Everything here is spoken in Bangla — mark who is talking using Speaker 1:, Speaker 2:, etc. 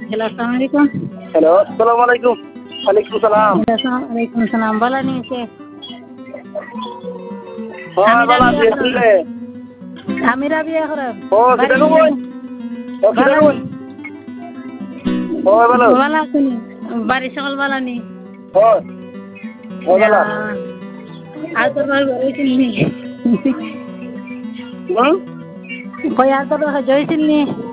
Speaker 1: হ্যালো, আসসালামু আলাইকুম।
Speaker 2: হ্যালো, আসসালামু আলাইকুম। ওয়ালাইকুম সালাম।
Speaker 1: আসসালামু আলাইকুম সালাম। ভালো নিয়েছে?
Speaker 2: ভালো আছি আসলে।
Speaker 1: আমিরা বিয়ে করেন?
Speaker 2: ও সেটা কই? ও সেটা
Speaker 1: ভালো
Speaker 2: কই?
Speaker 1: নি?
Speaker 2: ও ভালো।
Speaker 1: ভালো আছেন? বাড়ির সকল ভালো নি?
Speaker 2: ও ও ভালো।
Speaker 1: আর তোর ভাই জয়ছিল নি?
Speaker 2: হুম?
Speaker 1: কই আর তোর ভাই জয়ছিল নি?